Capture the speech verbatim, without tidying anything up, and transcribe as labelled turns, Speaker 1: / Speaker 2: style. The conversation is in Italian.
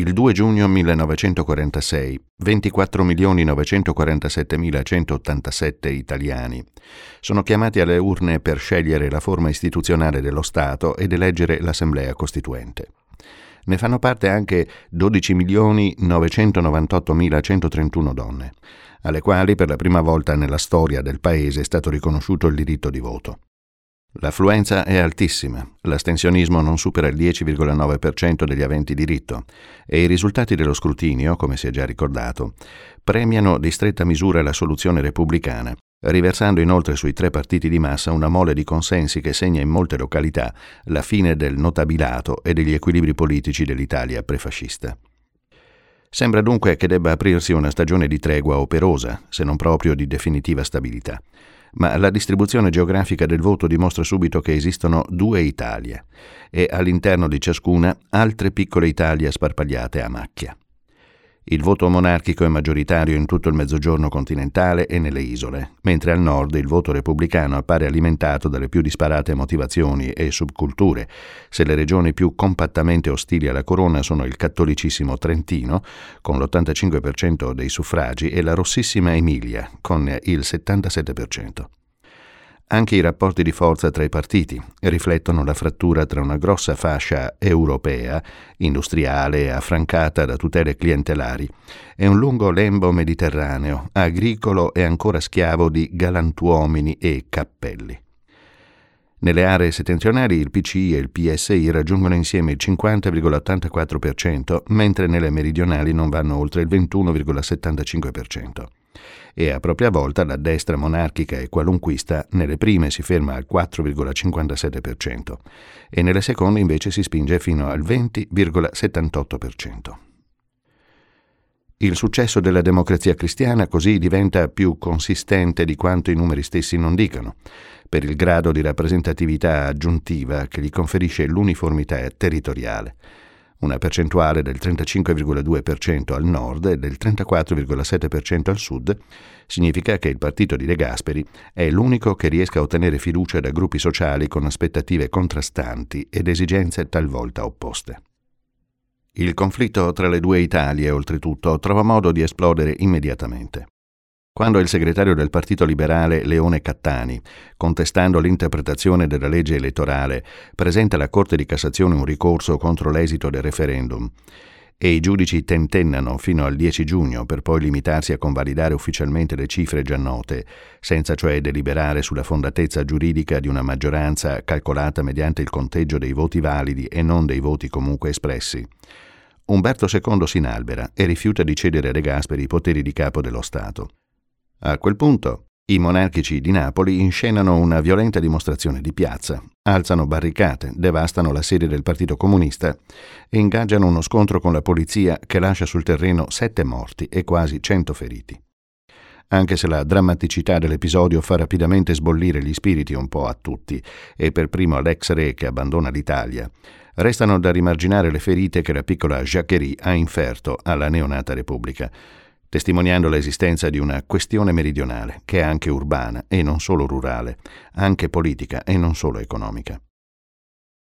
Speaker 1: Il due giugno millenovecentoquarantasei, ventiquattro milioni novecentoquarantasettemilacentoottantasette italiani sono chiamati alle urne per scegliere la forma istituzionale dello Stato ed eleggere l'Assemblea Costituente. Ne fanno parte anche dodici milioni novecentonovantottomilacentotrentun donne, alle quali per la prima volta nella storia del Paese è stato riconosciuto il diritto di voto. L'affluenza è altissima, l'astensionismo non supera il dieci virgola nove per cento degli aventi diritto e i risultati dello scrutinio, come si è già ricordato, premiano di stretta misura la soluzione repubblicana, riversando inoltre sui tre partiti di massa una mole di consensi che segna in molte località la fine del notabilato e degli equilibri politici dell'Italia prefascista. Sembra dunque che debba aprirsi una stagione di tregua operosa, se non proprio di definitiva stabilità. Ma la distribuzione geografica del voto dimostra subito che esistono due Italie e all'interno di ciascuna altre piccole Italie sparpagliate a macchia. Il voto monarchico è maggioritario in tutto il mezzogiorno continentale e nelle isole, mentre al nord il voto repubblicano appare alimentato dalle più disparate motivazioni e subculture, se le regioni più compattamente ostili alla corona sono il cattolicissimo Trentino, con l'ottantacinque per cento dei suffragi, e la rossissima Emilia, con il settantasette per cento. Anche i rapporti di forza tra i partiti riflettono la frattura tra una grossa fascia europea, industriale e affrancata da tutele clientelari, e un lungo lembo mediterraneo, agricolo e ancora schiavo di galantuomini e cappelli. Nelle aree settentrionali il P C I e il P S I raggiungono insieme il cinquanta virgola ottantaquattro per cento, mentre nelle meridionali non vanno oltre il ventuno virgola settantacinque per cento. E a propria volta la destra monarchica e qualunquista nelle prime si ferma al quattro virgola cinquantasette per cento e nelle seconde invece si spinge fino al venti virgola settantotto per cento. Il successo della Democrazia Cristiana così diventa più consistente di quanto i numeri stessi non dicano, per il grado di rappresentatività aggiuntiva che gli conferisce l'uniformità territoriale. Una percentuale del trentacinque virgola due per cento al nord e del trentaquattro virgola sette per cento al sud significa che il partito di De Gasperi è l'unico che riesca a ottenere fiducia da gruppi sociali con aspettative contrastanti ed esigenze talvolta opposte. Il conflitto tra le due Italie, oltretutto, trova modo di esplodere immediatamente. Quando il segretario del Partito Liberale Leone Cattani, contestando l'interpretazione della legge elettorale, presenta alla Corte di Cassazione un ricorso contro l'esito del referendum e i giudici tentennano fino al dieci giugno per poi limitarsi a convalidare ufficialmente le cifre già note, senza cioè deliberare sulla fondatezza giuridica di una maggioranza calcolata mediante il conteggio dei voti validi e non dei voti comunque espressi, Umberto secondo si inalbera e rifiuta di cedere a De Gasperi i poteri di capo dello Stato. A quel punto, i monarchici di Napoli inscenano una violenta dimostrazione di piazza, alzano barricate, devastano la sede del Partito Comunista e ingaggiano uno scontro con la polizia che lascia sul terreno sette morti e quasi cento feriti. Anche se la drammaticità dell'episodio fa rapidamente sbollire gli spiriti un po' a tutti, e per primo all'ex re che abbandona l'Italia, restano da rimarginare le ferite che la piccola Jacquerie ha inferto alla neonata Repubblica, testimoniando l'esistenza di una questione meridionale, che è anche urbana e non solo rurale, anche politica e non solo economica.